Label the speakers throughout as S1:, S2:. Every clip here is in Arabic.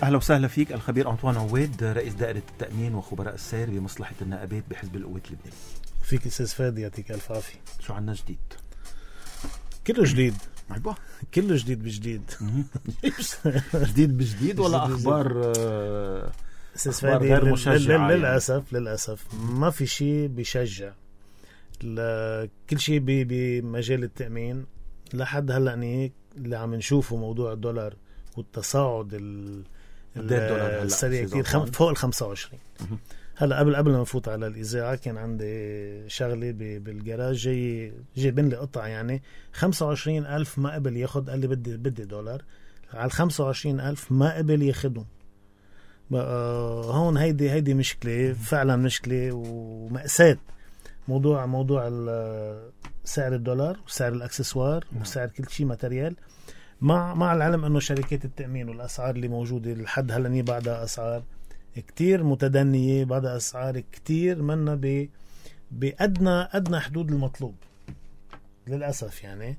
S1: أهلا وسهلا فيك الخبير أنطوان عواد، رئيس دائرة التأمين وخبراء السير بمصلحة النائبات بحزب القوات اللبناني.
S2: فيك أستاذ فادي، يعطيك ألف عافية.
S1: شو عنا جديد؟
S2: كله جديد.
S1: عيبا
S2: كله جديد بجديد.
S1: جديد بجديد ولا أخبار
S2: أستاذ فادي
S1: غير مشجعة؟
S2: للأسف ما في شيء بيشجع. كل شيء بمجال التأمين لحد هلأ اللي عم نشوفه موضوع الدولار والتصاعد السريع كتير فوق ال 25. هلا قبل ما نفوت على الإذاعة كان عندي شغلة بالجراج جاي بين لي قطع، يعني 25,000 ما قبل ياخد، قال لي بدي دولار على 25,000 ما قبل ياخدهم. هون هيدي مشكلة فعلا، مشكلة ومأساة. موضوع سعر الدولار وسعر الأكسسوار وسعر كل شيء ماتريال، مع العلم أنه شركات التأمين والأسعار اللي موجودة لحد هلأ بعدها أسعار كتير متدنية، بعدها أسعار كتير منا بأدنى حدود المطلوب للأسف. يعني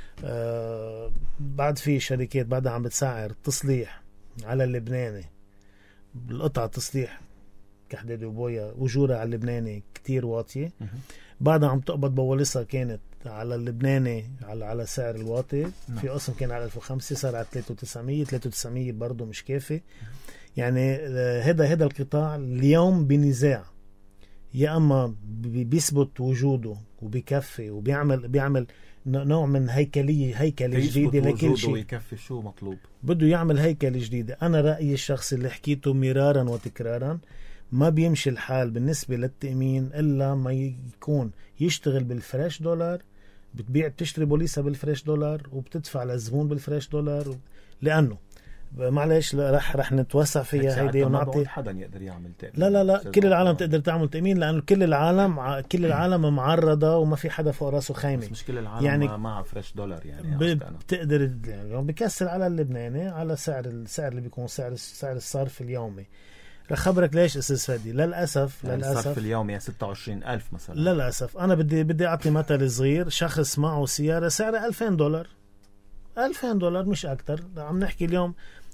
S2: بعد في شركات بعدها عم بتسعر تصليح على اللبناني، القطعة تصليح كحداد وبويا وجورة على اللبناني كتير واطية، بعدها عم تقبض بوليسها كانت على اللبناني على سعر الواطي. في قسم كان على 1500 صار على 3900 برضو مش كافي. يعني هذا القطاع اليوم بنزاع، يا اما بيثبت وجوده وبيكفي وبيعمل نوع من هيكلة جديدة لكل شيء.
S1: يكفي شو مطلوب؟
S2: بده يعمل هيكلة جديدة. أنا رأيي الشخصي اللي حكيته مرارا وتكرارا، ما بيمشي الحال بالنسبة للتأمين إلا ما يكون يشتغل بالفريش دولار، بتشتري بوليسة بالفريش دولار وبتدفع للزبون بالفريش دولار. لأنه معلش رح نتوسع فيها هيدي ونعطي
S1: حدا يقدر يعمل تأمين.
S2: لا كل العالم تقدر تعمل تأمين، لأنه كل العالم معرضة وما في حدا فوق راسه خايمة.
S1: مش كل العالم يعني مع فريش دولار، يعني
S2: بتقدر يعني بكسر على اللبناني على سعر اللي بيكون سعر الصرف اليومي. رح خبرك ليش أستاذ فادي. للأسف
S1: الصرف اليومي 26,000 مثلا.
S2: للأسف أنا بدي أعطي مثل صغير. شخص معه سيارة سعرها $2,000 $2,000 مش أكتر. عم نحكي اليوم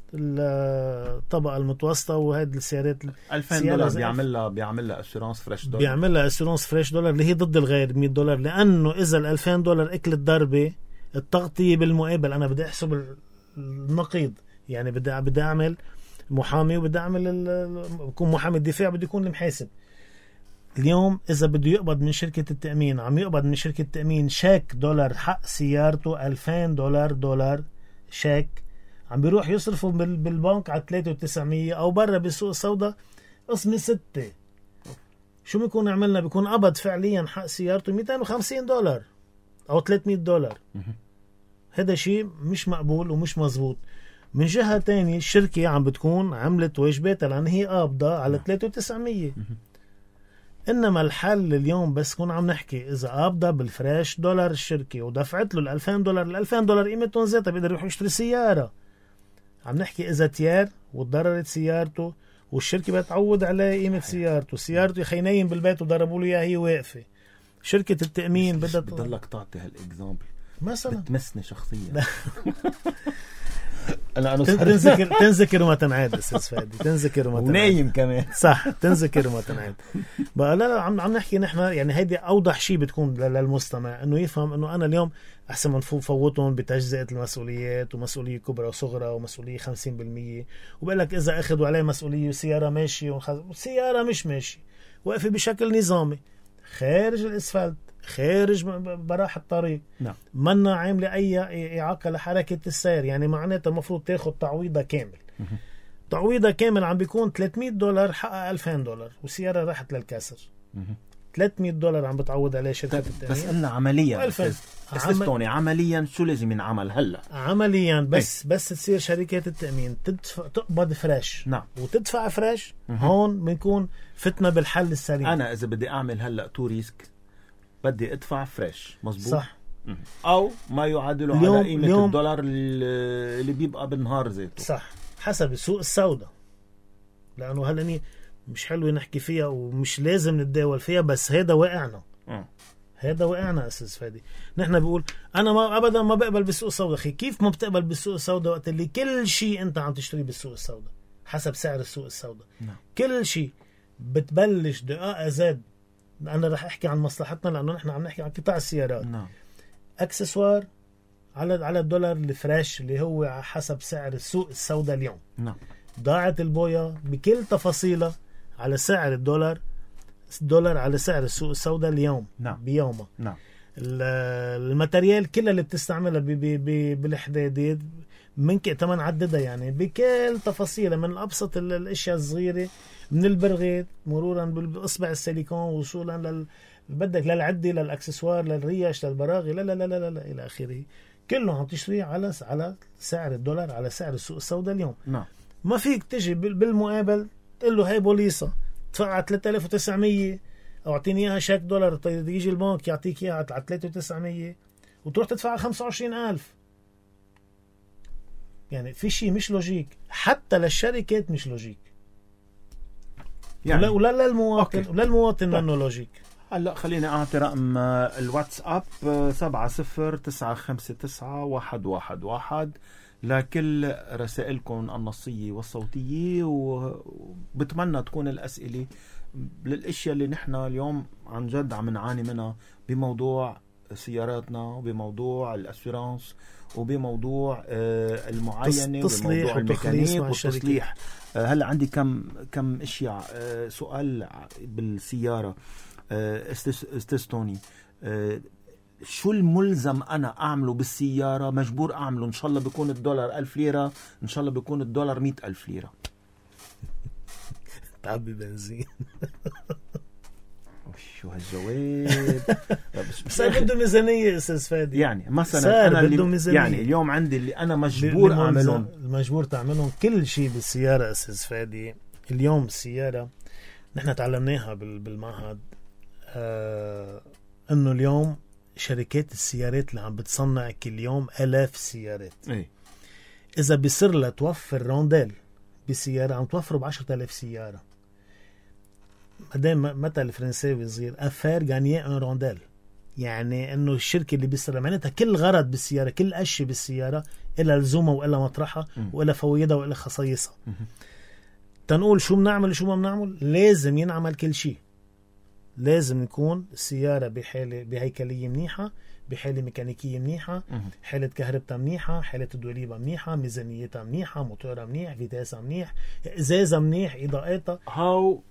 S2: الطبقة المتوسطة وهذه السيارات
S1: $2,000 بيعمل لها أسيرانس فريش دولار،
S2: بيعمل لها أسيرانس فريش دولار اللي هي ضد الغير $100. لأنه إذا $2,000 أكلت ضربة، التغطية بالمقابل أنا بدي أحسب النقيض. يعني بدي أعمل محامي وبدي أعمل بكون محامي الدفاع، بدي يكون المحاسب. اليوم إذا بده يقبض من شركة التأمين، عم يقبض من شركة التأمين شيك دولار حق سيارته $2,000 شيك، عم بيروح يصرفوا بالبنك على 3,900 أو برا بالسوق السوداء قسم 6. شو بيكون عملنا؟ بيكون قبض فعليا حق سيارته $250 أو $300. هذا شيء مش مقبول ومش مزبوط. من جهة تانية الشركة عم بتكون عملت واجباتها لأن هي قابضة على 3,900. إنما الحل اليوم بس كون عم نحكي إذا قابضة بالفريش دولار الشركة ودفعت له $2,000 $2,000 قيمتهم ذاتها بيقدر يروح يشتري سيارة. عم نحكي إذا تيار وتضررت سيارته والشركة بتعود عليه قيمة سيارته خينين بالبيت وضربوا له إياها هي واقفة. شركة التأمين بدها
S1: بضلك تعطي هالإكزامبل
S2: مثلا
S1: بتمسني شخصيا.
S2: تنذكر وما تنعاد أستاذ فادي، تنذكر وما تنعاد،
S1: ونايم كمان
S2: صح، تنذكر وما تنعاد. بقى لا عم نحكي نحن، يعني هيدي أوضح شيء بتكون للمستمع إنه يفهم إنه أنا اليوم أحسن من فوتهم بتجزئة المسؤوليات، ومسؤولية كبرى وصغرى ومسؤولية 50%، وبقول لك إذا أخذوا عليه مسؤولية وسيارة ماشي وسيارة مش ماشي وقفي بشكل نظامي خارج الإسفلت، خارج براح الطريق،
S1: نعم،
S2: منا عامله اي اعاقه لحركه السير. يعني معناتها المفروض تاخذ تعويضه كامل. تعويضه كامل عم بيكون $300 حقها $2,000 وسياره راحت للكسر. $300 عم بتعوض عليه شركه التأمين.
S1: بس قلنا عمليا استوني عمليا شو لازم ينعمل هلا؟
S2: عمليا بس تصير شركات التأمين تقبض فريش،
S1: نعم،
S2: وتدفع فريش. هون بنكون فتنا بالحل السريع.
S1: انا اذا بدي اعمل هلا تو ريسك بدي ادفع فريش، مزبوط،
S2: صح،
S1: او ما يعادله على قيمة الدولار اللي بيبقى بالنهار ذاته،
S2: صح، حسب السوق السوداء. لانه هلا مش حلو نحكي فيها ومش لازم نتداول فيها، بس هذا واقعنا. هذا واقعنا أستاذ فادي. نحن بقول انا ما ابدا ما بقبل بالسوق السوداء. اخي كيف ما بتقبل بالسوق السوداء وقت اللي كل شيء انت عم تشتري بالسوق السوداء؟ حسب سعر السوق السوداء.
S1: نعم.
S2: كل شيء بتبلش دقائق زاد. أنا رح أحكي عن مصلحتنا لأنه نحن عم نحكي عن قطاع السيارات.
S1: نعم.
S2: أكسسوار على الدولار الفريش اللي هو حسب سعر السوق السوداء اليوم.
S1: نعم.
S2: ضاعت البويا بكل تفاصيلها على سعر الدولار على سعر السوق السوداء اليوم.
S1: نعم.
S2: بيومها.
S1: نعم.
S2: الماتريال كلها اللي بتستعملها بالحداديد منك تمن عددها يعني بكل تفاصيلها، من أبسط الأشياء الصغيرة من البرغيت مرورا بإصبع السيليكون وصولا بدك للعدة للأكسسوار للريش للبراغي لا لا لا لا لا إلى آخره، كله عم تشتري على سعر الدولار على سعر السوق السوداء اليوم.
S1: نعم.
S2: ما فيك تجي بالمقابل تقول له هاي بوليصة تدفع 3900 أو أعطيني إياها شيك دولار، يجي البنك يعطيك إياها على 3900 وتروح تدفع 25,000. يعني في شيء مش لوجيك، حتى للشركات مش لوجيك يعني. ولا للمواطن ولا المواطن منه لوجيك.
S1: هلا خليني أعطي رقم الواتساب 70-959-111 لكل رسائلكم النصية والصوتية، وبتمنى تكون الأسئلة للأشياء اللي نحن اليوم عن جد عم نعاني منها بموضوع سياراتنا وبموضوع الأسيرانس وبموضوع المعاينة وبموضوع الميكانيك والتصليح. هلا عندي كم اشياء. سؤال بالسيارة استستوني، شو الملزم انا اعمله بالسيارة مجبور اعمله؟ ان شاء الله بيكون الدولار 1000 ليرة، ان شاء الله بيكون الدولار 100,000 ليرة.
S2: تعبي بنزين.
S1: شو هالجواب؟
S2: بس بده ميزانية استاذ فادي.
S1: يعني مثلا انا اللي يعني اليوم عندي اللي انا مجبور اعملهم،
S2: مجبور تعملهم كل شيء بالسيارة استاذ فادي. اليوم السيارة نحن تعلمناها بالمعهد انه اليوم شركات السيارات اللي عم بتصنع كل يوم آلاف السيارات. اذا بيصير لها توفر رونديل بسيارة عم توفروا ب10,000 سيارة. مدام مثل فرنساوي صغير افير غانيي ان رونديل، يعني انه الشركه اللي بيصير معناتها كل غرض بالسياره، كل اشي بالسياره إلها لزومها وإلها مطرحها وإلها فويدها وإلها خصائصها. تنقول شو بنعمل وشو ما بنعمل، لازم ينعمل كل شيء. لازم يكون السياره بحاله بهيكليه منيحه، بحاله ميكانيكيه منيحه، حاله كهربتها منيحه، حاله الدوليبه منيحه، ميزانيتها منيحه، موتورها منيح، فيتاسها منيح، ازازها منيح، اضاءتها.
S1: هاو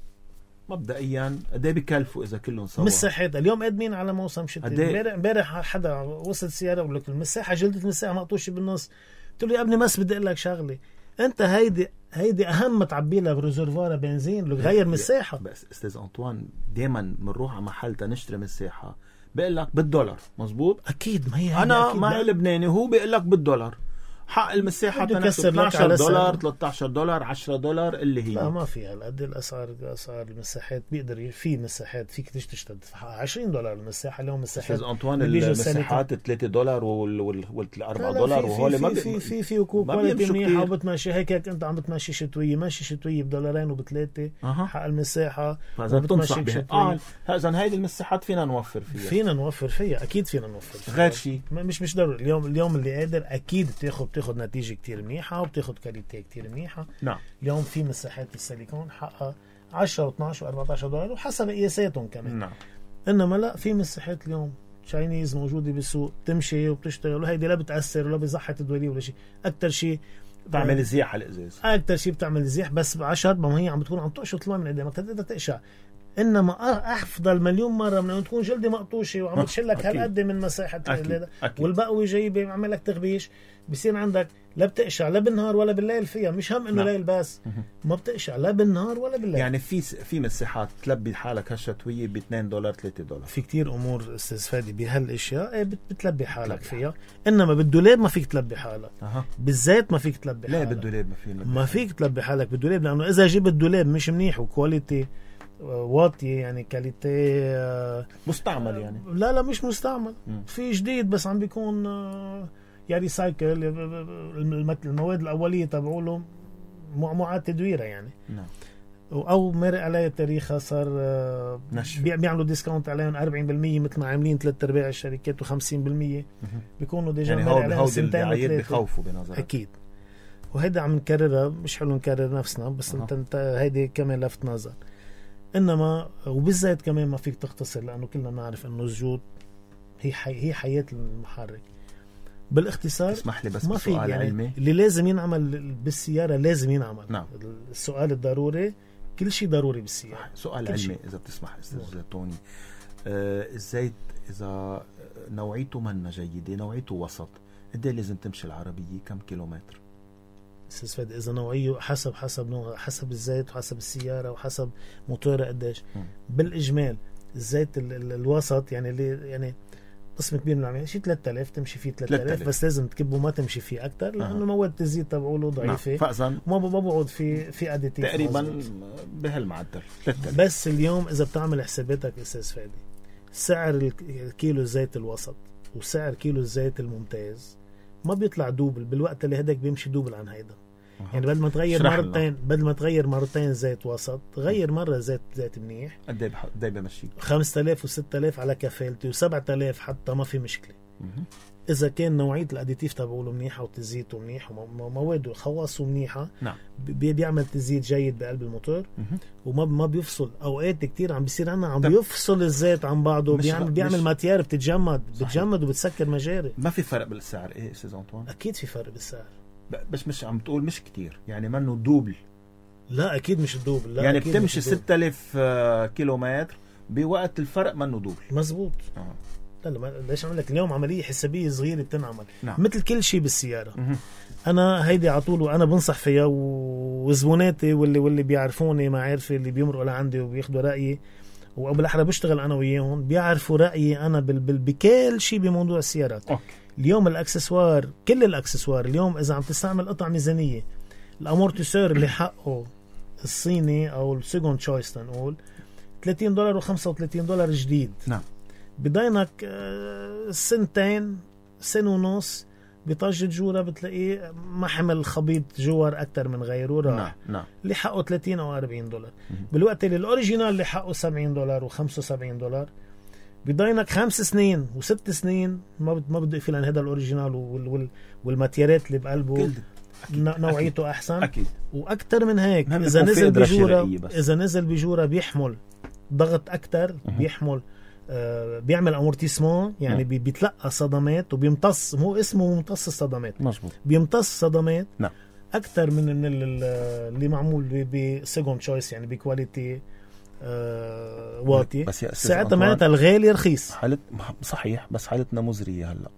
S1: مبدئيا قد ايه بكلفوا اذا كلهم سوا؟
S2: مساحات اليوم قادمين على موسم شتاء. امبارح حدا وصل سياره بقول لك المساحه جلده المساحه مقطوشه بالنص. قلت له يا ابني بس بدي اقول لك شغله، انت هيدي اهم تعبي لها بريزرفوار بنزين لو غير مساحه.
S1: بس استاذ انطوان دائما بنروح على محل تنشتري مساحه بيقول لك بالدولار، مزبوط؟
S2: اكيد. ما هي
S1: انا مع لبناني هو بيقول لك بالدولار، حق المساحة تنسب $12 $13 $10 اللي هي.
S2: لا ما في هالقد الأسعار المساحات. بيقدر في مساحات فيك تشتري $20 المساحة. اليوم مساحات
S1: أنطوان المساحات $3 $4 وهول ما
S2: في كواليتي منيحة وبتمشي هيك أنت عم بتمشي شتوية، ماشي شتوية $2 وب3 حق المساحة.
S1: فإذا بتنصح بها إذا هيدي المساحات فينا نوفر فيها.
S2: أكيد فينا نوفر فيها.
S1: غير شيء
S2: مش ضروري. اليوم اللي قادر أكيد بتاخد نتيجة كتير منيحة وبتاخد كاليتي كتير منيحة.
S1: نعم.
S2: اليوم في مساحات السيليكون حقها $10 و$12 و$14 وحسب قياساتهم كمان.
S1: نعم.
S2: إنما لا، في مساحات اليوم تشاينيز موجودة بالسوق تمشي وبتشتغل، وهيدي لا بتأثر ولا بزحت الدولية ولا شيء. أكتر شيء
S1: بتعمل زيح على الإزاز.
S2: أكتر شيء بتعمل زيح، بس ب10 ما هي عم بتكون عم تقشط الماء من قدامك تقدر تقشع. إنما أفضل مليون مرة من أن تكون جلدة مقطوشة وعم تشلك هالقد من مساحة والبقوي جاي بيعمل لك تغبيش. بصير عندك لا بتقشع لا بالنهار ولا بالليل فيها. مش هم إنه ليل بس، ما بتقشع لا بالنهار ولا بالليل.
S1: يعني في مساحات تلبي حالك هالشتوية $2 $3.
S2: في كتير أمور استاذ فادي بهالأشياء بتلبي حالك فيها. إنما بالدولاب ما فيك تلبي حالك. بالذات ما فيك تلبي حالك.
S1: لا بالدولاب
S2: ما فيك تلبي حالك بالدولاب، لأنه إذا جبت الدولاب مش منيح وكواليتي واطية، يعني كاليتي
S1: مستعمل، يعني
S2: لا مش مستعمل. في جديد بس عم بيكون يعني سايكل المواد الأولية تبعوله معاد تدويرها يعني.
S1: نعم.
S2: أو مرق عليه تاريخها صار بيعملوا ديسكاونت عليهم 40% مثل ما عاملين 3/4 الشركات و50% بيكونوا ديجا
S1: يعني
S2: مرق عليهم
S1: سنتين بخوفوا بنظرك.
S2: أكيد. وهيدا عم نكررها، مش حلو نكرر نفسنا بس انت هيدي كمان لفت نظر. انما وبالزيت كمان ما فيك تختصر، لانه كلنا نعرف انه الزيوت هي حياة المحرك. بالاختصار
S1: اسمح لي بس
S2: ما في
S1: سؤال
S2: يعني
S1: علمي.
S2: اللي لازم ينعمل بالسيارة لازم ينعمل.
S1: نعم.
S2: السؤال الضروري، كل شيء ضروري بالسيارة.
S1: سؤال علمي إذا بتسمح أستاذ توني. الزيت إذا نوعيته منا جيدة، نوعيته وسط، قد لازم تمشي العربية كم كيلومتر؟
S2: استاذ فادي إذا نوعيه حسب نوع، حسب الزيت وحسب السيارة وحسب موتورها قديش. بالإجمال الزيت الوسط يعني اللي يعني قسم كبير من العملية شيء 3000 تمشي فيه 3000 بس لازم تكبه ما تمشي فيه أكتر لأنه مواد التزييت تبعوله ضعيفة.
S1: فأذن
S2: ما بقعد في أديتيف
S1: تقريبا بهالمعدل 3000.
S2: بس اليوم إذا بتعمل حساباتك أستاذ فادي، سعر الكيلو الزيت الوسط وسعر كيلو الزيت الممتاز ما بيطلع دوبل بالوقت اللي هداك بيمشي دوبل عن هيدا. يعني بدل ما تغير مرتين زيت وسط، غير مرة زيت منيح.
S1: قد ايه بمشي؟
S2: 5000 و6000 على كفالتي و7000 حتى ما في مشكلة. إذا كان نوعية الأديتيف تبعوله منيحة وتزييته منيح ومواده خواصه منيحة،
S1: نعم.
S2: بيعمل تزييت جيد بقلب الموتور وما بيفصل. أوقات كتير عم بيصير عنا بيفصل الزيت عن بعضه، بيعمل ماتيار بتتجمد وبتسكر مجاري.
S1: ما في فرق بالسعر إيه أستاذ أنطوان؟
S2: أكيد في فرق بالسعر،
S1: بس مش عم تقول مش كتير يعني منه دوبل.
S2: لا أكيد مش الدوبل. لا
S1: يعني بتمشي 6000 كيلومتر بوقت الفرق منه دوبل.
S2: مزبوط. لا ليش عمل لك اليوم عملية حسابية صغيرة بتنعمل.
S1: نعم.
S2: مثل كل شيء بالسيارة. أنا هيدي عطول وأنا بنصح فيها، وزبوناتي واللي بيعرفوني معارفي اللي بيمرقوا لعندي وبياخدوا رأيي، وبالأحرى بشتغل أنا وياهم بيعرفوا رأيي أنا بكل شيء بموضوع السيارات. اليوم الأكسسوار، كل الأكسسوار اليوم إذا عم تستعمل قطع ميزانية، الأمورتيسور اللي حقه الصيني أو السيكوند تشويس تنقول $30 و$35 جديد.
S1: نعم.
S2: بدينك سنتين سنة ونص بطاجة جورة بتلاقيه ما حمل خبيط جوار أكتر من غيره راح.
S1: نعم.
S2: اللي حقه $30 أو $40. بالوقت اللي الأوريجينال اللي حقه $70 و$75 بدينك 5 سنين و6 سنين ما بده يقفل عن هذا الأوريجينال والماتيرات اللي بقلبه نوعيته أحسن.
S1: أكيد.
S2: وأكتر من هيك إذا نزل بجورة بيحمل ضغط أكتر، بيحمل بيعمل امورتيسمون يعني بيتلقى صدمات وبيمتص، هو اسمه ممتص الصدمات.
S1: مظبوط.
S2: بيمتص صدمات.
S1: نعم.
S2: اكثر من اللي معمول بسيكوند تشويس يعني بكواليتي واطي. ساعتها معناتها الغالي رخيص.
S1: صحيح، بس حالتنا مزرية هلا.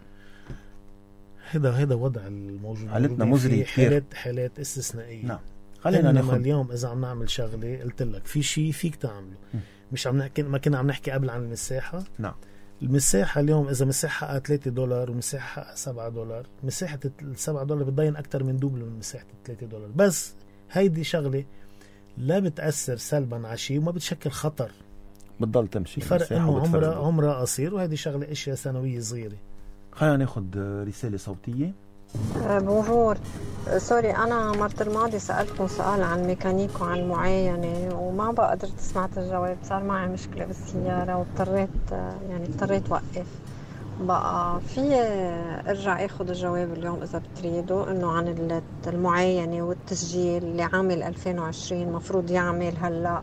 S2: هذا وضع الموجود،
S1: حالتنا مزرية كثير،
S2: حالات استثنائية.
S1: نعم. خلينا ناخذ
S2: اليوم اذا عم نعمل شغله قلت لك في شيء فيك تعمله. مش عم نحكي، ما كنا عم نحكي قبل عن المساحة.
S1: نعم.
S2: المساحة اليوم إذا مساحة $3 ومساحة $7، مساحة $7 بتضين أكتر من دوبل من مساحة $3. بس هيدي شغلة لا بتأثر سلبا على شيء وما بتشكل خطر،
S1: بتضل تمشي.
S2: الفرق إنه عمرها قصير، وهيدي شغلة أشياء سنوية صغيرة.
S1: خلينا ناخد رسالة صوتية.
S3: بونجور، سوري أنا مرة الماضي سألتكم سؤال عن ميكانيك وعن معاينة وما بقى قدرت سمعت الجواب. صار معي مشكلة بالسيارة واضطريت وقف. بقى في ارجع اخذ الجواب اليوم اذا بتريدوا، انه عن المعاينة والتسجيل اللي عامل 2020 مفروض يعمل هلأ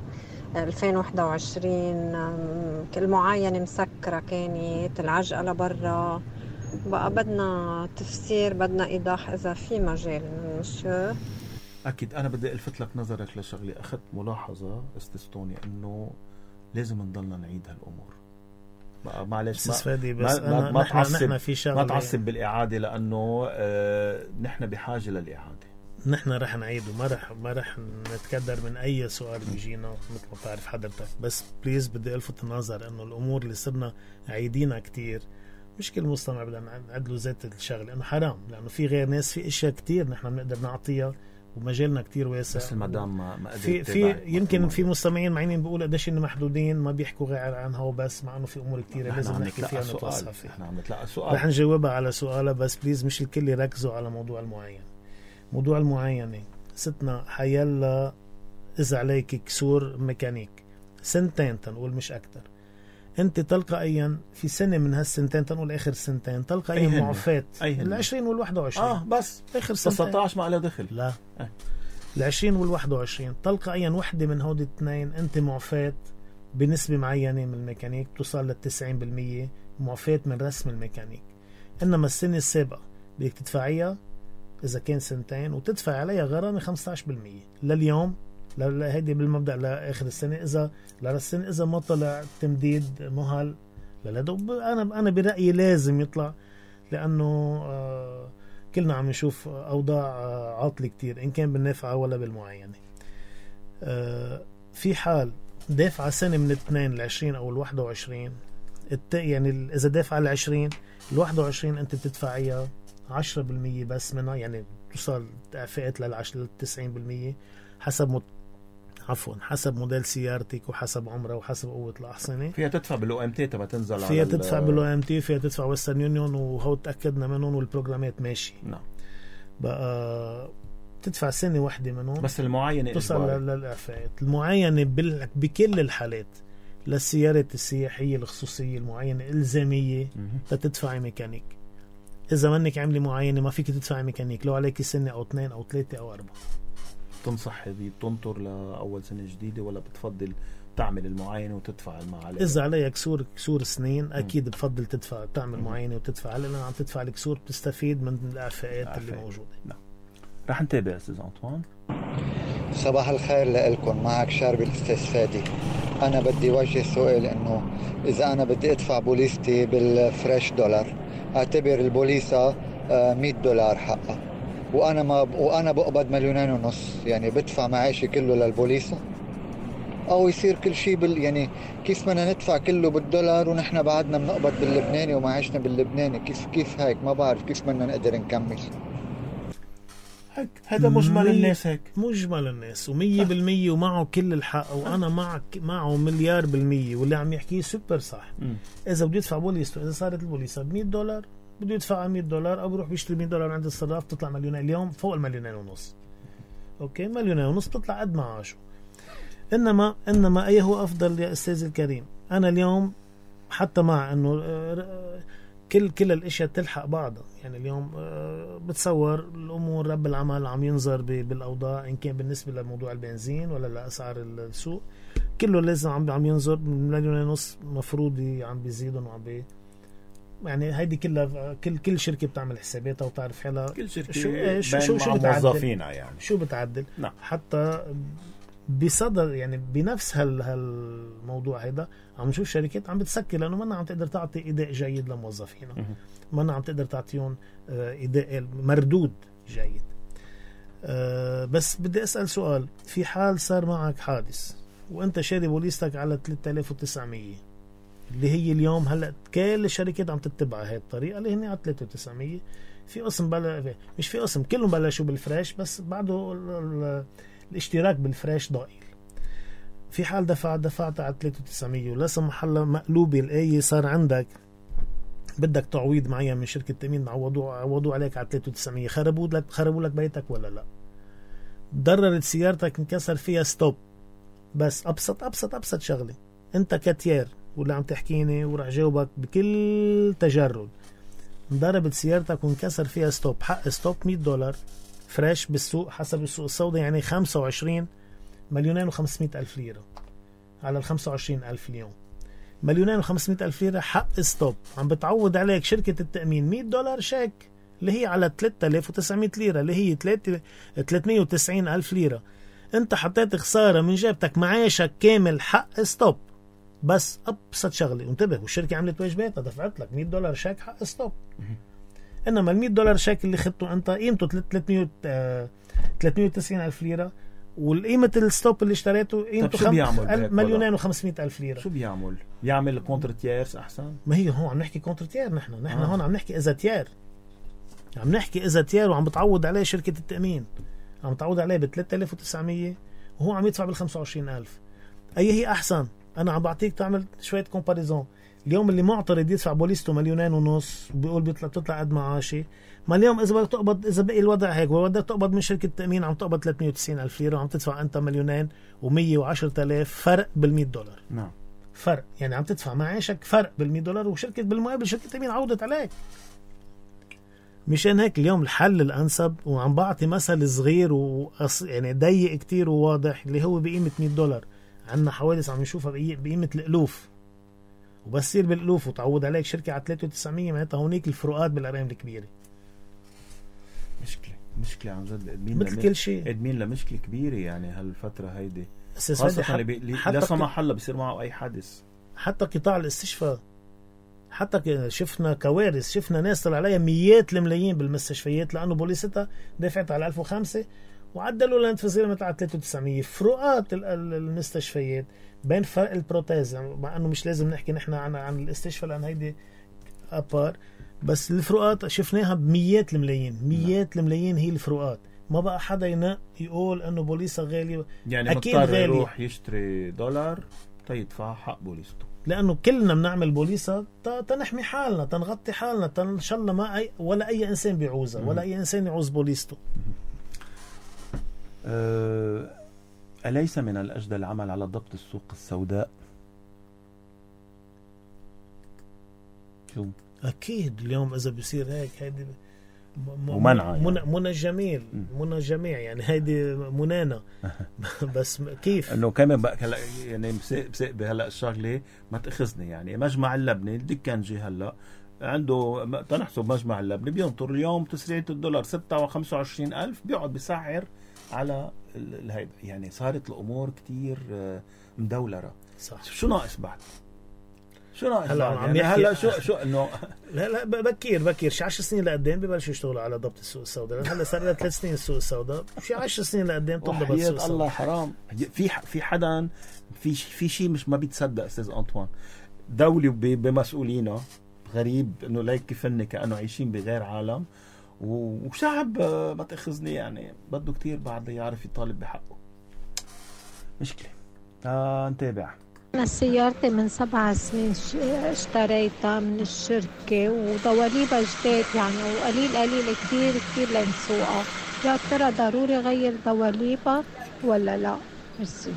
S3: 2021. المعاينة مسكرة كانت، العجقة لبرا. بقى بدنا تفسير، بدنا إيضاح إذا في مجال المشي.
S1: أكيد. أنا بدي ألفت لك نظرك لشغلة. أخذت ملاحظة استستوني أنه لازم نضلنا نعيد هالأمور. بقى معلش
S2: نحن في شغلة
S1: ما تعصب بالإعادة، لأنه نحن بحاجة للإعادة.
S2: نحن رح نعيد وما رح نتكدر من أي سؤال بيجينا مثل ما بتعرف حضرتك. بس بليز بدي ألفت النظر أنه الأمور اللي صرنا عيدينها كتير مش كل مستمع بدنا نعدله ذات الشغل، لأنه حرام، لأنه في غير ناس في أشياء كتير نحن بنقدر نعطيها ومجالنا كتير واسع.
S1: بس المدام ما
S2: في يمكن في مستمعين معينين بيقولوا قديش إن محدودين ما بيحكوا غير عنها وبس، مع إنه في أمور كتيرة لازم نحكي فيها نتوسع فيها.
S1: نحن عم نتلقى سؤال
S2: رح نجاوبها على سؤالها، بس بليز مش الكل يركزوا على موضوع المعين. موضوع المعينة ستنا حيلا إذا عليك كسور ميكانيك 2 سنين تنقول مش أكتر، انت تلقائيا في سنه من هالسنتين، تنقول اخر سنتين تلقائيا معفات ال20 وال21.
S1: بس
S2: اخر سنتين
S1: 19 ما له دخل.
S2: لا ال20 وال21 تلقائيا وحده من هودي الاثنين انت معفات بنسبه معينه من الميكانيك توصل ل90% معفات من رسم الميكانيك. انما السنه السابقه بدك تدفعيها اذا كان سنتين وتدفع عليها غرامه 15% لليوم. هيدي بالمبدأ لآخر السنة. إذا للسنة إذا ما طلع تمديد مهل أنا برأيي لازم يطلع، لأنه كلنا عم نشوف أوضاع عاطلة كتير إن كان بالنافعة ولا بالمعينة. في حال دافعة سنة من الاثنين 20 أو 21 يعني إذا دافعة 20 ال21 أنت بتدفعيها 10% بس منها، يعني توصل إعفاءات 90% حسب موديل سيارتك وحسب عمرها وحسب قوة الأحصنة.
S1: فيها تدفع بالو ام تي تبع تنزل،
S2: فيها تدفع بالو ام تي، فيها تدفع ويسترن يونيون، وهو تأكدنا منهم والبروجرامات ماشي.
S1: نعم.
S2: بقى تدفع سنة واحدة منهم
S1: بس المعاينة
S2: توصل للإعفاءات. المعاينة بكل الحالات للسيارات السياحية الخصوصية المعاينة إلزامية تدفعي ميكانيك. إذا منك عملي معاينة ما فيك تدفعي ميكانيك لو عليك سنة أو 2 أو 3 أو 4.
S1: تنصح هذه بتنطر لأول سنة جديدة ولا بتفضل تعمل المعاينة وتدفع عليها؟
S2: إذا عليها كسور سنين أكيد بفضل تعمل معاينة وتدفع عليها، لأن عم تدفع الكسور بتستفيد من الإعفاءات اللي موجودة.
S1: نعم. رح نتابع أستاذ أنطوان.
S4: صباح الخير لكم، معك شاربي الأستاذ فادي. أنا بدي وجه سؤال، إنه إذا أنا بدي أدفع بوليستي بالفريش دولار أعتبر البوليسة $100 حقها، وأنا بقبض 2.5 مليون، يعني بدفع معاشي كله للبوليسة، أو يصير كل شيء يعني كيف بدنا ندفع كله بالدولار ونحن بعدنا بنقبض باللبناني ومعاشنا باللبناني؟ كيف هيك؟ ما بعرف كيف بدنا نقدر نكمل
S1: هذا مجمل الناس، هيك
S2: مجمل الناس 100% ومعه كل الحق، وانا معه 1,000,000,000%، واللي عم يحكيه سوبر صح. اذا بده يدفع بوليسته، اذا صارت البوليسه $100 بده يدفع $100 او بروح بيشتري $100 عند الصراف، تطلع 1,000,000 اليوم فوق 1,500,000. اوكي 1,500,000 تطلع قد معاشه. انما ايه هو افضل يا استاذ الكريم؟ انا اليوم حتى مع انه كل الاشياء تلحق بعضها، يعني اليوم بتصور الامور رب العمل عم ينظر بالاوضاع، ان كان بالنسبه لموضوع البنزين ولا لاسعار السوق، كله لازم عم ينظر. 1,500,000 مفروض عم بيزيدون يعني هيدي كلها كل شركه بتعمل حساباتها وتعرف حالها
S1: كل شركه
S2: شو
S1: موظفينها، يعني
S2: شو بتعدل.
S1: نعم.
S2: حتى بصدر يعني بنفس هالموضوع هيدا عم نشوف شركات عم بتسكر، لانه منا عم تقدر تعطي اداء جيد لموظفينها، منا عم تقدر تعطيهم اداء مردود جيد. بس بدي اسال سؤال، في حال صار معك حادث وانت شاري بوليستك على 3,900 اللي هي اليوم هلا كل الشركات عم تتبع هاي الطريقه اللي هي على 3,900، في قسم مش في قسم كلهم بلشوا بالفريش، بس بعده الاشتراك بالفريش ضئيل. في حال دفعت على 3,900 ولا سمح الله مقلوبة الآية، صار عندك بدك تعويض معين من شركة تأمين، عوضوا عليك على 3,900، خربوا لك بيتك ولا لا؟ ضررت سيارتك انكسر فيها ستوب، بس أبسط شغلة، أنت كتير واللي عم تحكيني ورح جاوبك بكل تجرد، ضربت سيارتك وانكسر فيها ستوب، حق ستوب $100 فريش بالسوق حسب السوق السوداء، يعني 25,500,000 ليرة على 25,000 اليوم. 2,500,000 ليرة حق ستوب، عم بتعوض عليك شركة التأمين $100 شيك اللي هي على 3,900 ليرة اللي هي 390,000 ليرة. انت حطيت خسارة من جيبتك، معاشك كامل حق ستوب، بس أبسط شغلة. وانتبه، والشركة عملت واجباتها، دفعت لك $100 شيك حق ستوب. انما $100 شيك اللي خدته انت قيمته 390,000 ليرة، والقيمة الستوب اللي اشتريته قيمته 1,500,000 ليرة.
S1: شو بيعمل كونترتييرز احسن؟
S2: ما هي هون عم نحكي كونترتيير، نحن هون عم نحكي ازاتيير، وعم بتعوض عليه شركة التأمين، عم بتعوض عليه ب 3,900 وهو عم يدفع بال 25,000. اي هي احسن؟ انا عم بعطيك تعمل شوية كومباريزون. اليوم اللي معترض يدفع بوليسته 2,500,000 وبيقول بتطلع قد معاشي، ما اليوم اذا بدك تقبض، اذا بقي الوضع هيك وبدك تقبض من شركة التأمين عم تقبض 390,000 ليرة وعم تدفع انت 2,110,000، فرق $100.
S1: نعم.
S2: فرق، يعني عم تدفع معاشك فرق $100 وشركة بالمقابل شركة تأمين عوضت عليك. مشان هيك اليوم الحل الأنسب، وعم بعطي مثل صغير يعني ضيق كتير وواضح، اللي هو بقيمة $100. عنا حوادث عم نشوفها بقيمة الألوف، وبس يصير بالألوف وتعود عليك شركة على 3,900، معناتها هونيك الفروقات بالأرقام الكبيرة.
S1: مشكلة عن جد،
S2: مثل كل شيء
S1: ادمين لمشكلة كبيرة يعني هالفترة هيدي،
S2: خاصة
S1: اللي لا سمح الله بيصير معه أي حادث.
S2: حتى قطاع الاستشفاء، حتى شفنا كوارث، شفنا ناس طلع عليها مئات الملايين بالمستشفيات لأنه بوليستها دفعت على 1005 وعدلوا لانفصيل مثل على 3,900. فروقات المستشفيات بين فرق البروتيز، مع أنه مش لازم نحكي نحن عن الاستشفاء لأن هيدي أبار، بس الفروقات شفناها بمئات الملايين. مئات الملايين هي الفروقات. ما بقى حدا يقول أنه بوليسة غالية،
S1: يعني
S2: أكيد
S1: مضطر
S2: غالية،
S1: يروح يشتري $1 تيدفع حق بوليسته،
S2: لأنه كلنا بنعمل بوليسة تنحمي حالنا، تنغطي حالنا، إن شاء الله ما ولا أي إنسان بيعوزها، ولا أي إنسان يعوز بوليسته.
S1: أليس من الأجدى العمل على ضبط السوق السوداء؟ شو؟
S2: أكيد اليوم إذا بيصير هيك هيدي
S1: ومنع
S2: منى جميل، منى جميع يعني هيدي منانا. بس كيف
S1: انه كمان بقى يعني مساقبه هلا الشغله ما تاخذني، يعني مجمع اللبنه الدكانجي هلا عنده تنحسب مجمع اللبنه بينطر اليوم تسعيره $6 25,000 بيقعد بيسعر على الهيدا. يعني صارت الامور كتير مدولره.
S2: صح.
S1: شو ناقص بعد؟ شو ناقص
S2: هلا
S1: بعد؟
S2: عم
S1: يعني هلا
S2: يحكي
S1: شو انه
S2: لا بكير شي 10 سنين لقدام ببلشوا يشتغلوا على ضبط السوق السوداء. هلا صار لها 3 سنين السوق السوداء، شي 10 سنين لقدام تضبط السوق السوداء.
S1: الله حرام. في حدا في شيء مش ما بيتصدق استاذ أنطوان. دولة بمسؤولينها غريب انه لا يكفني كانه عايشين بغير عالم، وشعب ما تاخذني يعني بده كتير بعد يعرف يطالب بحقه. مشكلة. نتابع.
S5: أنا سيارتي من 7 سنين اشتريتها من الشركة ودواليبها جداد يعني، وقليل كتير لنسوقها. يا ترى ضروري غير دواليبها ولا لا؟ ميرسي.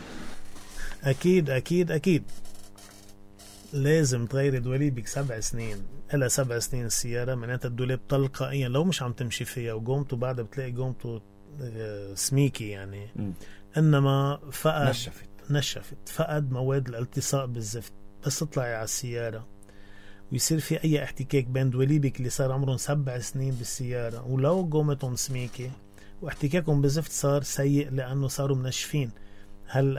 S2: أكيد لازم تغيري دواليبك. 7 سنين إلا 7 سنين السيارة، معناتها الدولاب تلقائيا لو مش عم تمشي فيها وقومته بعدها بتلاقي قومته سميكي يعني إنما فقد نشفت، فقد مواد الالتصاق بالزفت. بس تطلعي على السيارة ويصير في أي احتكاك بين دواليبك اللي صار عمرهم 7 سنين بالسيارة ولو قومتهم سميكي واحتكاكهم بالزفت صار سيء لأنه صاروا منشفين. هل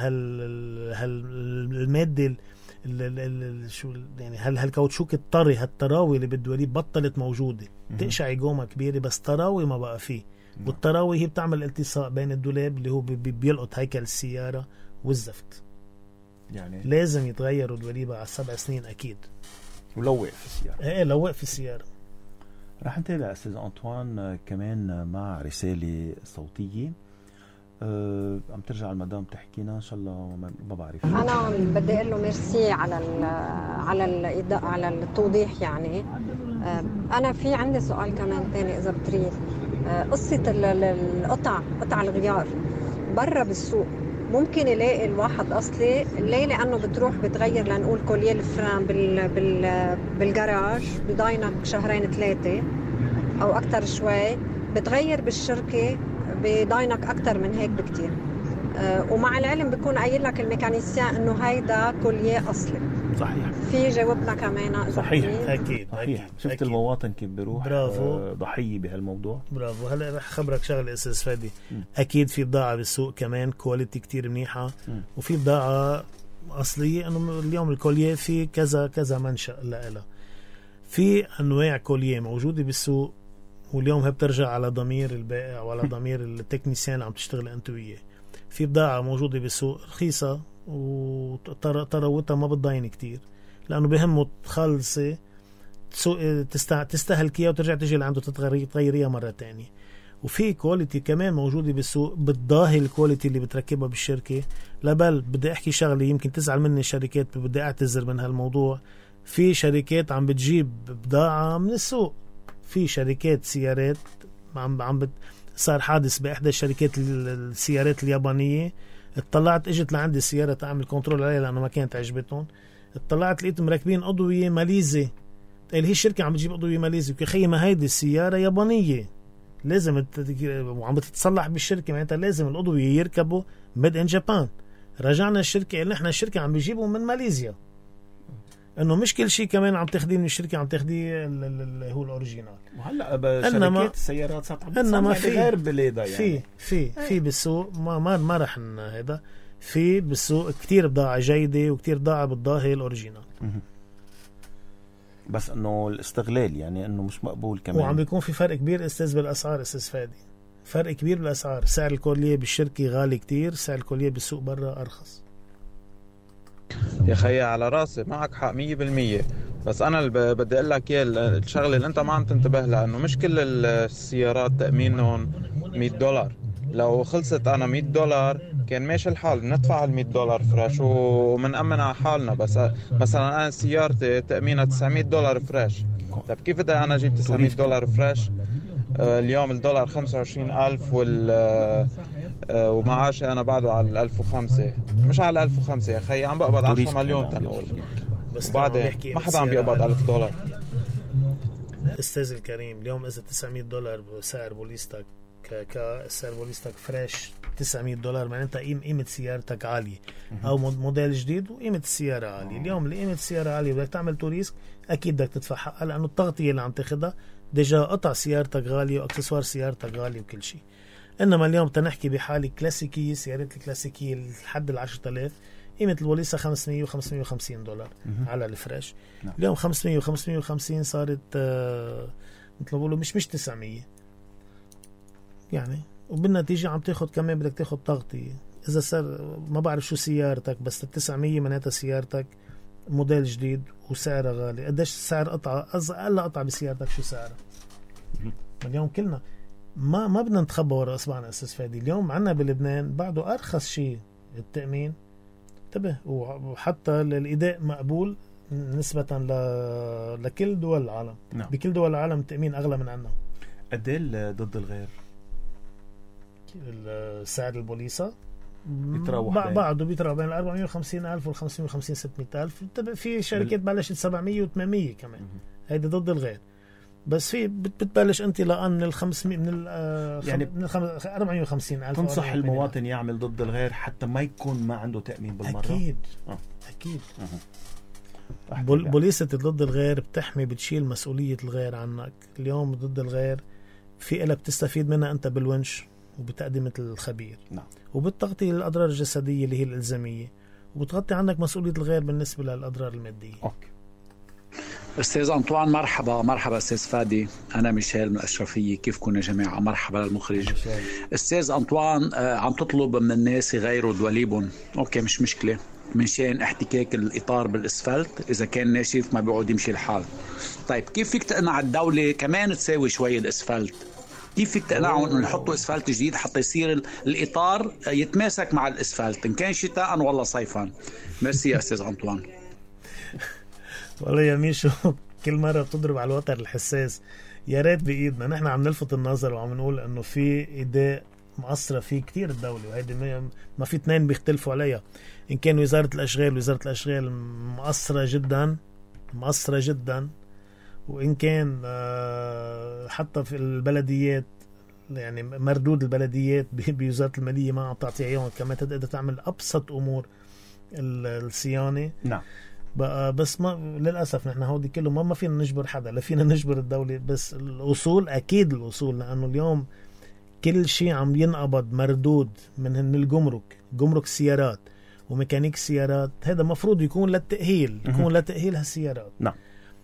S2: المادة شو يعني هالكاوتشوك الطري، هالتراوي اللي بالدواليب بطلت موجودة. تقشعي قومة كبيرة بس تراوي ما بقى فيه. والتراوي هي بتعمل التصاق بين الدولاب اللي هو بيلقط هيكل السيارة والزفت.
S1: يعني
S2: لازم يتغيروا دواليبها على 7 سنين أكيد.
S1: ولو وقف السيارة.
S2: لو وقف السيارة.
S1: رح نتابع أستاذ أنطوان كمان مع رسالة صوتية. عم ترجع المدام تحكينا إن شاء الله. ما بعرف.
S3: أنا بدي أقول له ميرسي على التوضيح. يعني أنا في عندي سؤال كمان تاني إذا بتريد. قصة قطع الغيار برا بالسوق ممكن يلاقي الواحد أصلي ليه؟ لأنه بتروح بتغير لنقول كوليه الفران بالجراج بضاينك 2-3 أو أكتر شوي، بتغير بالشركة بضاينك أكتر من هيك بكتير. ومع العلم بيكون قايل لك الميكانيسيان إنه هيدا كوليه أصلي.
S1: صحيح.
S3: في جاوبنا كمان.
S2: صحيح. أكيد.
S1: شفت أكيد. المواطن كيف بيروح ضحية بهالموضوع.
S2: برافو. هلا رح خبرك شغله أستاذ فادي. أكيد في بضاعة بالسوق كمان كواليتي كتير منيحة، وفي بضاعة أصلية. إنه اليوم الكوليه في كذا منشأ لها. في أنواع كوليه موجودة بالسوق، واليوم هي بترجع على ضمير البائع وعلى ضمير التكنيسيان اللي عم تشتغل أنت وياه. في بضاعة موجودة بالسوق رخيصة وتروتها ما بتضاين كتير، لأنه بهمه تخلصي تستهلكيها وترجع تجي لعنده تغيريها مرة تانية. وفي كواليتي كمان موجودة بالسوق بتضاهي الكواليتي اللي بتركبها بالشركة. لبل بدي أحكي شغلة يمكن تزعل مني الشركات، بدي أعتذر من هالموضوع. في شركات عم بتجيب بضاعة من السوق. في شركات سيارات صار حادث بإحدى الشركات السيارات اليابانية، اطلعت اجت لعندي السيارة تعمل كنترول عليها لأنه ما كانت عجبتهم. اطلعت لقيت مركبين أضوية ماليزي. هي الشركة عم بتجيب أضوية ماليزي. كخي ما هيدي السيارة يابانية لازم وعم بتتصلح بالشركة معناتها لازم الأضوية يركبوا ميد ان جابان. رجعنا الشركة اللي احنا الشركة عم بيجيبوا من ماليزيا. انه مش كل شيء كمان عم تاخذيه من الشركه عم تاخذيه اللي هو الاوريجينال.
S1: وهلا شركات السيارات صارت عم
S2: تصنع
S1: غير بلادها يعني
S2: في بالسوق ما رح هذا في بالسوق كتير بضاعه جيده وكتير بضاعه بتضاهي الاوريجينال.
S1: بس انه الاستغلال يعني انه مش مقبول كمان.
S2: وعم بيكون في فرق كبير استاذ بالاسعار استاذ فادي. فرق كبير بالاسعار. سعر الكوليه بالشركه غالي كتير. سعر الكوليه بالسوق برا ارخص.
S6: يا خيي على راسي معك حق 100%. بس انا اللي بدي اقول لك اياه الشغله اللي انت ما عم تنتبه لها انه مش كل السيارات تامينهم $100. لو خلصت انا $100 كان ماشي الحال ندفع $100 فريش ومنأمن على حالنا. بس مثلا انا سيارتي تامينها $900 فريش. طب كيف بدي انا اجيب $900 فريش؟ اليوم الدولار 25,000 ومعاشي انا بعده على 1005. مش على 1005 يا خي عم بقبض 10 مليون تنقول. بس بعدين ما حدا عم بيقبض $1000.
S2: استاذ الكريم اليوم اذا $900 بسعر بوليستك سعر بوليستك فريش $900 معناتها قيمة سيارتك عالية او موديل جديد وقيمة السيارة عالية. اليوم اللي قيمة السيارة عالية بدك تعمل توريسك اكيد بدك تدفع حقها لانه التغطية اللي عم تاخدها ديجا قطع سيارتك غالية واكسسوار سيارتك غالي وكل شيء. انما اليوم تنحكي بحالة كلاسيكية سيارات الكلاسيكية لحد $10,000 قيمة البوليسة $500 و$550 على الفريش. اليوم 500 و550 صارت مثل ما بقولوا مش 900 يعني. وبالنتيجة عم تاخد كمان بدك تاخد تغطية. إذا صار ما بعرف شو سيارتك بس 900 معناتها سيارتك موديل جديد وسعرها غالي. قديش سعر قطعة أقل قطعة بسيارتك شو سعرها؟ اليوم كلنا ما بدنا نتخبى ورا اصبعنا استاذ فادي. اليوم عنا بلبنان بعده ارخص شيء التأمين. انتبه وحتى الاداء مقبول نسبة لكل دول العالم.
S1: نعم.
S2: بكل دول العالم التأمين اغلى من عنا.
S1: قديه ضد الغير
S2: سعر البوليصة
S1: بعده
S2: بيتراوح بين 450,000 وال 550-600,000. انتبه في شركات بلشت 700 و 800 كمان. هيدي ضد الغير. بس في بتبلش انت لقان من ال 500 يعني من 450,000.
S1: تنصح المواطن يعمل ضد الغير حتى ما يكون ما عنده تأمين بالمرة؟
S2: اكيد بوليصة ضد الغير بتحمي بتشيل مسؤولية الغير عنك. اليوم ضد الغير في إلها بتستفيد منها انت بالونش وبتقدمة الخبير.
S1: نعم.
S2: وبتغطي الأضرار الجسدية اللي هي الإلزامية وبتغطي عنك مسؤولية الغير بالنسبة للأضرار المادية.
S1: أوكي.
S7: أستاذ أنطوان مرحبا أستاذ فادي. أنا ميشيل من الأشرفية. كيفكم يا جماعة؟ مرحبا للمخرج. أستاذ أنطوان عم تطلب من الناس يغيروا دواليبهم. أوكي مش مشكلة من شان احتكاك الإطار بالإسفلت. إذا كان ناشف ما بيقعد يمشي الحال. طيب كيف فيك تقنع الدولة كمان تساوي شوي الإسفلت؟ كيف فيك تقنعهم انه يحطوا اسفلت جديد حتى يصير الاطار يتماسك مع الاسفلت ان كان شتاء ولا صيفا؟ ميرسي يا استاذ انطوان.
S2: والله يا ميشو كل مرة بتضرب على الوتر الحساس. يا ريت بإيدنا. نحن عم نلفت النظر وعم نقول انه في اداء مقصرة فيه كتير الدولة وهيدي ما في اثنين بيختلفوا عليها. ان كان وزارة الاشغال مقصرة جدا وإن كان حتى في البلديات يعني مردود البلديات بوزارة المالية ما عم تعطي عيون كمان تقدر تعمل أبسط أمور الصيانة.
S1: نعم.
S2: بس ما للأسف نحن هودي كله ما فينا نجبر حدا. لا فينا نجبر الدولة بس الأصول أكيد الأصول. لأنه اليوم كل شيء عم ينقبض مردود من الجمرك. جمرك السيارات وميكانيك السيارات هذا مفروض يكون للتأهيل هالسيارات.
S1: نعم.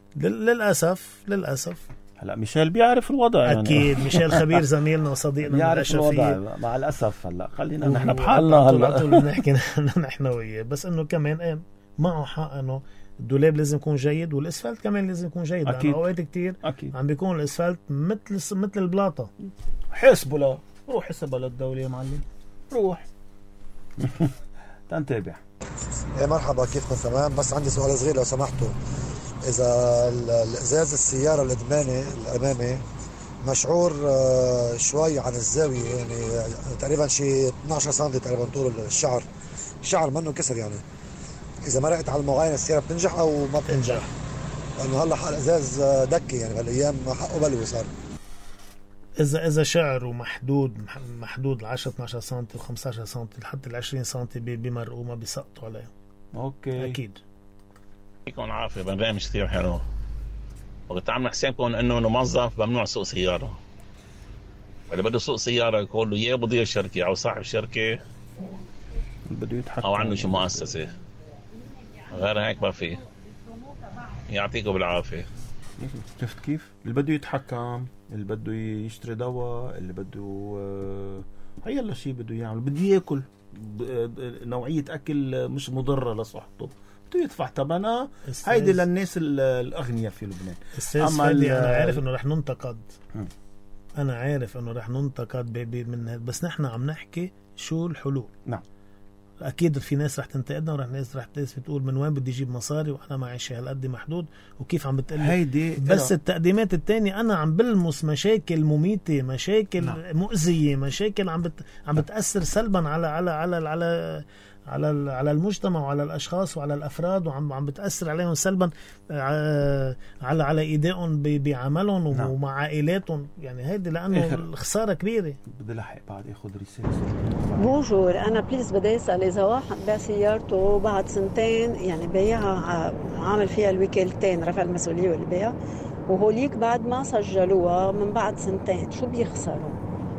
S2: للأسف
S1: هلا ميشيل بيعرف الوضع
S2: أكيد يعني. ميشيل خبير زميلنا وصديقنا
S1: بيعرف الوضع مع الأسف. هلا خلينا نحن بحالنا هلا
S2: نحكي نحن وياه. بس إنه كمان معه حق إنه الدولاب لازم يكون جيد والإسفلت كمان لازم يكون جيد. لأنه أوقات كتير عم بيكون الإسفلت مثل البلاطة.
S1: حسبه لا روح حسبها للدولة يا معلم روح. تنتابع.
S8: مرحبا كيفكم؟ تمام. بس عندي سؤال صغير لو سمحتوا. إذا الإزاز السيارة الأمامي مشعور شوي عن الزاوية، يعني تقريبا شي 12 سم تقريبا طول الشعر منه كسر. يعني إذا مرقت على المعاينة السيارة بتنجح أو ما بتنجح، لأنه هلا حق الإزاز دكة، يعني بهالأيام حقه بلوي صار.
S2: إذا شعره محدود 10 12 سم و 15 سم لحتى ال 20 سم بمرقوا ما بيسقطوا عليه.
S1: اوكي
S2: اكيد.
S9: يكون عافية برنامج كثير حلو، وقت عم حسابكم انه موظف ممنوع سوق سيارة، اللي بده سوق سيارة يقول له يا مدير شركة او صاحب شركة
S1: بده يتحكم
S9: او عنده شي مؤسسة، غير هيك ما في. يعطيكم بالعافية.
S1: شفت كيف؟ اللي بده يتحكم، اللي بده يشتري دواء، اللي بده هيلا شيء بده يعمل، بده ياكل نوعية أكل مش مضرة لصحته، بده يدفع ثمنها. هيدي للناس الأغنياء في لبنان.
S2: أما أنا عارف إنه رح ننتقد، أنا عارف إنه رح ننتقد من، بس نحن عم نحكي شو الحلول.
S1: نعم
S2: اكيد في ناس رح تنتقدنا، ورح ناس بتقول من وين بدي اجيب مصاري وانا معي شيء هالقد محدود، وكيف عم بتقول
S1: هيدي.
S2: بس التقديمات التانية انا عم بلمس مشاكل مميتة، مشاكل مؤذية، مشاكل عم بتأثر سلبا على المجتمع وعلى الاشخاص وعلى الافراد، وعم بتأثر عليهم سلبا على ايدائهم بعملهم ومع عائلاتهم. يعني هيدي لانه الخسارة كبيرة.
S1: بدي لحق بعد اخذ رسالة.
S10: بونجور، انا بليز بدي اسال اذا واحد باع سيارته بعد سنتين، يعني بيعها عامل فيها الوكالتين رفع المسؤوليه والبيع، وهوليك بعد ما سجلوها من بعد سنتين، شو بيخسروا؟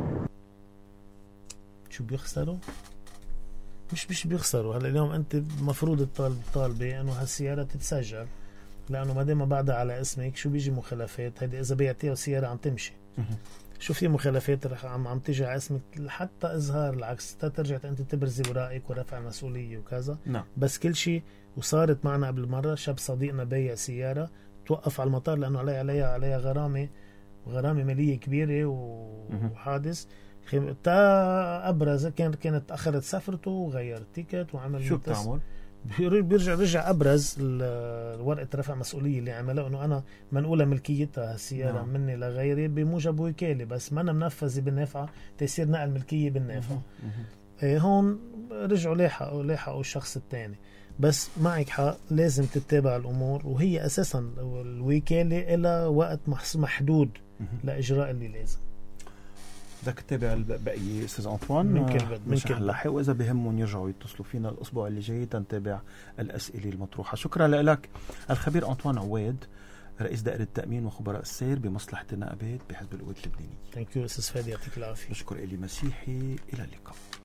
S2: مش بيخسروا. هلا اليوم انت المفروض الطالبه انه هالسياره تتسجل، لانه ما دام بعدها على اسمك شو بيجي مخالفات. هيدي اذا بيعتيها السياره عم تمشي، شو في مخالفات رح عم تيجي على اسمك، حتى اظهار العكس ترجع انت تبرزي ورائك ورفع المسؤوليه وكذا. بس كل شيء. وصارت معنا قبل مره شاب صديقنا بيع سياره توقف على المطار لانه عليها غرامه ماليه كبيره وحادث. تا ابرز كانت اخرت سفرته وغير تيكت وعمل.
S1: شو بتعمل؟
S2: بيرجع ابرز ورقه رفع مسؤوليه اللي عملها، انه انا منقوله ملكيتها السياره مني لغيري بموجب وكاله، بس ما انا منفذه بالنافعه تيصير نقل ملكيه بالنافعه. هون رجعوا لاحقوا الشخص الثاني. بس معك حق، لازم تتابع الامور، وهي اساسا الوكاله لها وقت محدود لاجراء اللي لازم.
S1: بدك تتابع البقية أستاذ أنطوان
S2: من كل
S1: لحق، وإذا بهمهم يرجعوا يتصلوا فينا الأسبوع اللي جاي تنتابع الأسئلة المطروحة. شكرا لك الخبير أنطوان عواد، رئيس دائرة التأمين وخبراء السير بمصلحة النقابات بحزب القوات اللبنانية.
S2: ثانك يو أستاذ فادي، يعطيك العافية.
S1: بشكر إلي مسيحي، إلى اللقاء.